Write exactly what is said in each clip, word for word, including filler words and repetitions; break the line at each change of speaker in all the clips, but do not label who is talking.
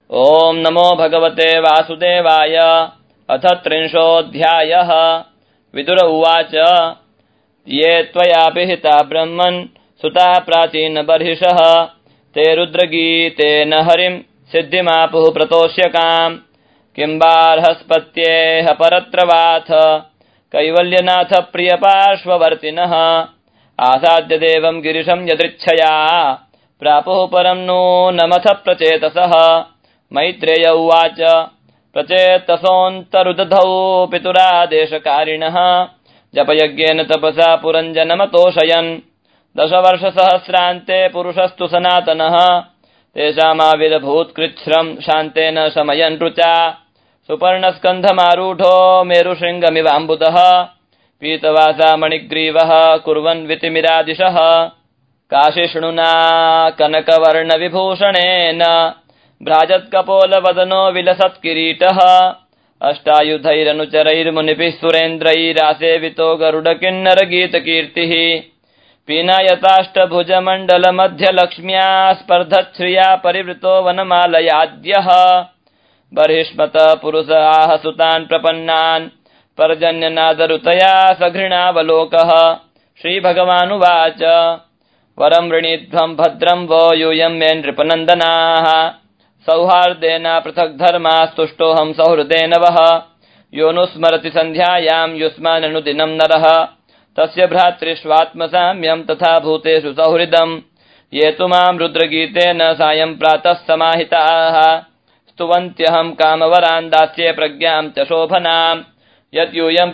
ओम नमो भगवते वासुदेवाय। अथ त्रिंशोऽध्यायः। विदुर उवाच ये त्वया विहिता ब्रह्मन् सुताः प्राचीनबर्हिषः ते रुद्रगीतेन हरिं सिद्धिमापुः प्रतोष्यकाम् किं बार्हस्पत्येह परत्रवाथ कैवल्यनाथ प्रियपार्श्ववर्तिनः आसाद्य देवं गिरिशं यदृच्छया प्रापुः परं नूनमथ प्रचेतसः। मैत्रेय उवाच प्रचेतसोऽन्तरुदधौ पितुरादेशकारिणः जपयज्ञेन तपसा पुरञ्जनमतोषयन् दशवर्षसहस्रान्ते पुरुषस्तु सनातनः तेषामाविर्भूत्कृच्छ्रम् शान्तेन शमयन् ऋचा सुपर्णस्कन्धमारूढो मेरुशृङ्गमिवाम्बुदः पीतवासा मणिग्रीवः कुर्वन् वितिमिरादिशः काशिष्णुना कनकवर्णविभूषणेन भ्राजत्कपोलवदनो विलसत्किरीटः अष्टायुधैरनुचरैर्मुनिभिः सुरेन्द्रैरासेवितो गरुडकिन्नरगीतकीर्तिः पीनायताष्टभुजमण्डलमध्यलक्ष्म्या स्पर्धच्छ्रिया परिवृतो वनमालयाद्यः बर्हिष्मत पुरुष आह सुतान् प्रपन्नान् पर्जन्यनादरुतया सघृणावलोकः। श्रीभगवानुवाच वरं वृणीध्वं भद्रं वो यूयं मे नृपनन्दनाः सौहार्देन पृथक् धर्मास्तुष्टोऽहं सौहृदेन वः यो नुस्मरति सन्ध्यायां युष्माननुदिनं नरः तस्य भ्रातृष्वात्मसाम्यं तथा भूतेषु सौहृदम् ये तु मां रुद्रगीतेन सायं प्रातः समाहिताः स्तुवन्त्यहं कामवरान् दास्ये प्रज्ञां च शोभनाम् यद्यूयं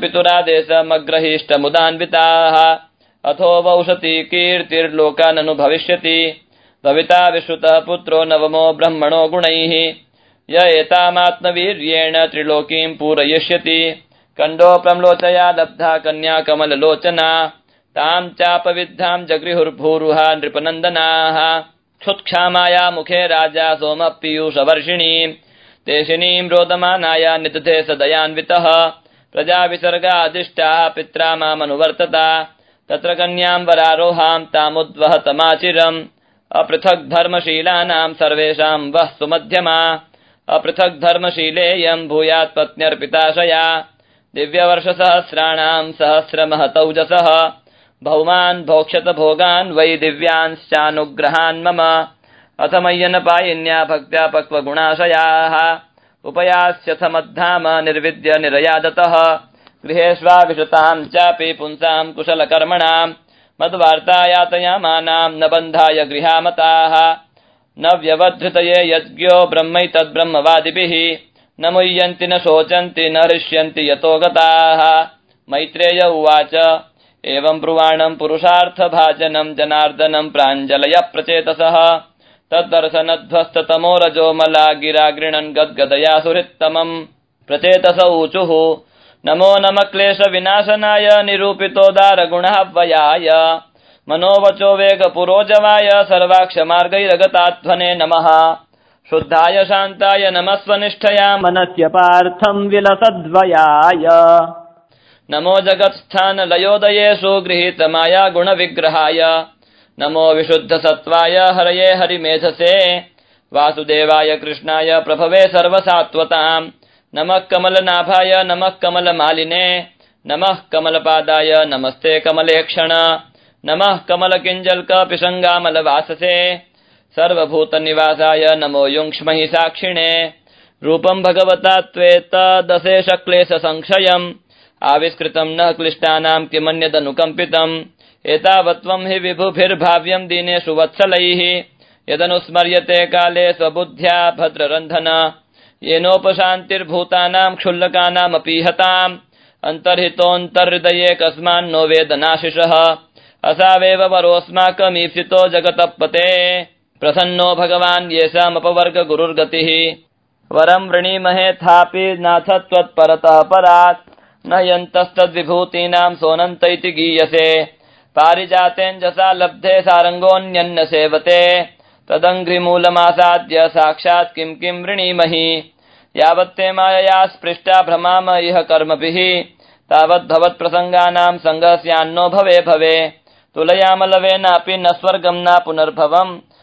पितुरादेशमग्रहीष्टमुदान्विताः अथो वौषति कीर्तिर्लोकाननुभविष्यति भविता विश्रुतः पुत्रो नवमो ब्रह्मणो गुणैः य एतामात्मवीर्येण त्रिलोकीं पूरयिष्यति कण्डो प्रम्लोचया लब्धा कन्या कमललोचना तां चापविद्धां जगृहुर्भूरुहा नृपनन्दनाः क्षुत्क्षामाया मुखे राजा सोमः पीयूषवर्षिणीं देशिनीं रोदमानाया निदधे सदयान्वितः प्रजाविसर्गादिष्टाः पित्रा मामनुवर्तता तत्र कन्यां वरारोहां तामुद्वहतमाचिरम् अपृथक् धर्मशीलानां सर्वेषां वः सुमध्यमा अपृथक् धर्मशीलेयं भूयात् पत्न्यर्पिताशया दिव्यवर्षसहस्राणां सहस्रमहतौजसः भौमान् भोक्ष्यत भोगान् वै दिव्यांश्चानुग्रहान् मम अथ मय्यनपायिन्या भक्त्या पक्वगुणाशयाः उपयास्यथ मद्धाम निर्विद्य निरयादतः गृहेष्वाविशतां चापि पुंसां कुशलकर्मणाम् मद्वार्ता यातयामानां न बन्धाय गृहामताः न व्यवधृतये यज्ञो ब्रह्मैतद्ब्रह्मवादिभिः न मुह्यन्ति न शोचन्ति न हृष्यन्ति यतो गताः। मैत्रेय उवाच एवं ब्रुवाणं पुरुषार्थभाजनं जनार्दनं प्राञ्जलयः प्रचेतसः तद्दर्शनध्वस्ततमो रजो मला गिरा गृणन् गद्गदया सुहृत्तमम् प्रचेतस ऊचुः नमो नमः क्लेशविनाशनाय निरूपितोदारगुणः वयाय मनोवचो वेगपुरोजवाय सर्वाक्षमार्गैरगताध्वने नमः शुद्धाय शान्ताय नमस्वनिष्ठया मनस्य पार्थं विलसद्वयाय नमो जगत्स्थानलयोदयेषु गृहीतमाया गुणविग्रहाय नमो विशुद्धसत्त्वाय हरये हरिमेधसे वासुदेवाय कृष्णाय प्रभवे सर्वसात्वताम् नमः कमलनाभाय नमः कमलमालिने नमः कमलपादाय नमस्ते कमलेक्षण नमः कमलकिञ्जल्कपिशङ्गामलवाससे सर्वभूतनिवासाय नमो युङ्क्ष्महि साक्षिणे रूपं भगवता त्वेतदशेषक्लेशसंक्षयम् आविष्कृतं न क्लिष्टानां किमन्यदनुकम्पितम् एतावत्त्वं हि विभुभिर्भाव्यं दीनेषु वत्सलैः यदनुस्मर्यते काले स्वबुद्ध्या भद्ररन्धन येनोपशान्तिर्भूतानां क्षुल्लकानामपीहताम् अन्तर्हितोऽन्तर्हृदये कस्मान्नो वेदनाशिषः असावेव वरोऽस्माकमीप्सितो जगतपते प्रसन्नो भगवान् येषामपवर्ग गुरुर्गतिः वरं वृणीमहेथापि नाथ त्वत्परतः परात् न यन्तस्तद्विभूतीनां सोऽनन्त इति गीयसे पारिजातेऽञ्जसा लब्धे सारङ्गोऽन्यन्न सेवते तदङ्घ्रिमूलमासाद्य साक्षात् किं किं वृणीमहि यावत्ते मायया स्पृष्टा भ्रमाम इह कर्मभिः तावद्भवत्प्रसङ्गानां सङ्गस्यान्नो भवे भवे तुलयामलवेनापि न स्वर्गं न पुनर्भवम्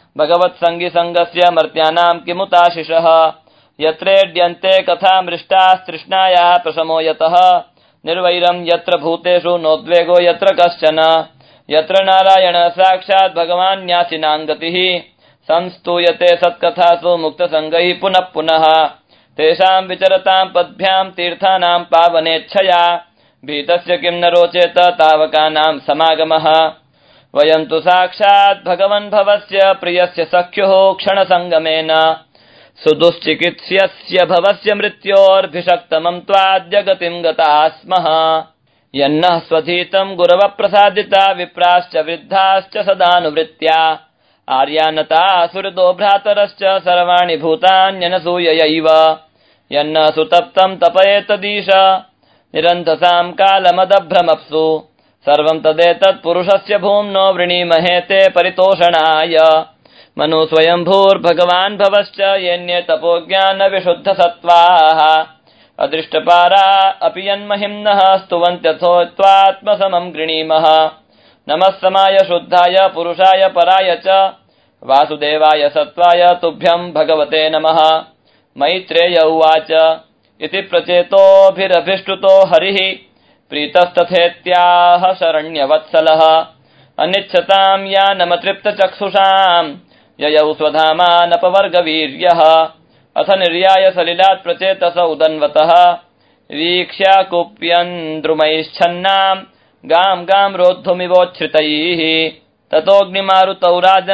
भगवत्सङ्गिसङ्गस्य मर्त्यानां किमुताशिषः यत्रेड्यन्ते कथामृष्टास्तृष्णायाः प्रशमो यतः निर्वैरं यत्र भूतेषु नोद्वेगो यत्र कश्चन यत्र नारायण साक्षात् भगवान् न्यासिनां गतिः संस्तूयते सत्कथासु मुक्तसङ्गैः पुनः पुनः तेषां विचरतां पद्भ्यां तीर्थानां पावनेच्छया भीतस्य किं न रोचेत तावकानां समागमः वयं तु साक्षात् भगवन् भवस्य प्रियस्य सख्युः क्षणसङ्गमेन सुदुश्चिकित्स्यस्य भवस्य मृत्योर्भिषक्तमं त्वाद्य गतिं गताः स्मः यन्नः स्वधीतं गुरवप्रसादिता विप्राश्च वृद्धाश्च सदानुवृत्त्या आर्यानता सुहृदो भ्रातरश्च सर्वाणि भूतान्यनसूययैव यन्न सुतप्तं तपयेतदीश निरन्धसां कालमदभ्रमप्सु सर्वं तदेतत् पुरुषस्य भूम्नो वृणीमहे ते परितोषणाय मनु स्वयंभूर्भगवान् भवश्च येन्ये तपोज्ञानविशुद्धसत्त्वाः अदृष्टपारा अपि यन्महिम्नः स्तुवन्त्यथो त्वात्मसमं गृणीमः नमः समाय शुद्धाय पुरुषाय पराय च वासुदेवाय सत्त्वाय तुभ्यं भगवते नमः मैत्रेय उवाच इति प्रचेतोभिरभिष्टुतो हरिः प्रीतस्तथेत्याह शरण्यवत्सलः अनिच्छतां यानमतृप्तचक्षुषां ययौ स्वधामानपवर्गवीर्यः अथ निर्याय सलिलात् प्रचेतस उदन्वतः वीक्ष्य कुप्यन्द्रुमैश्छन्नां गां गां रोद्धुमिवोच्छ्रितैः ततोऽग्निमारुतौ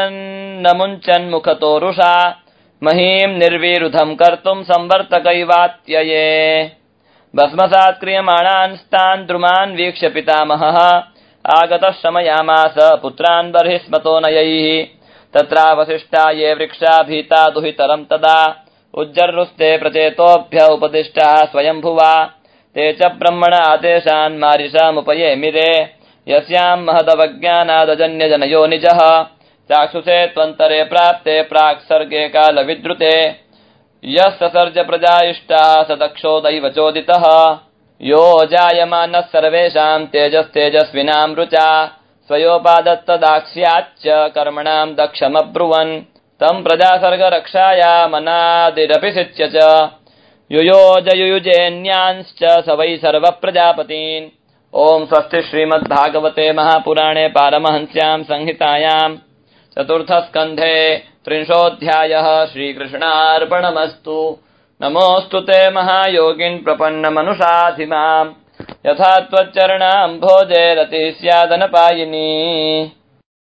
राजन्नमुञ्चन्मुखतोरुषा महीं निर्विरुधं कर्तुं संवर्तकैवात्यये भस्मसात् क्रियमाणान् स्तान् द्रुमान् वीक्ष्य पितामहः आगतः शमयामास पुत्रान् बर्हिस्मतोनयैः तत्रावशिष्टा ये वृक्षा भीता दुहितरं तदा उज्जर्रुस्ते प्रचेतोभ्य उपदिष्टाः स्वयंभुवा ते च ब्रह्मण आदेशान् मारिषामुपयेमिरे यस्यां महदवज्ञानादजन्यजनयो निजः चाक्षुषे त्वन्तरे प्राप्ते प्राक्सर्गे कालविद्रुते यः ससर्ज प्रजा इष्टाः स दक्षो दैवचोदितः यो जायमानः सर्वेषां तेजस्तेजस्विनां रुचा स्वयोपादत्तदाक्ष्याच्च कर्मणां दक्षमब्रुवन् तं प्रजासर्गरक्षायामनादिरपि सिच्य च युयोजयुयुजेन्यांश्च स वै सर्वप्रजापतीन् ओम स्वस्ति श्रीमद्भागवते महापुराणे पारमहंस्यां संहितायां चतुर्थस्कन्धे त्रिंशोऽध्यायः श्रीकृष्णार्पणमस्तु। नमोऽस्तु ते महायोगिन् प्रपन्नमनुषाधिमाम् यथा त्वच्चरणाम्भोजे रतिः स्यादनपायिनी।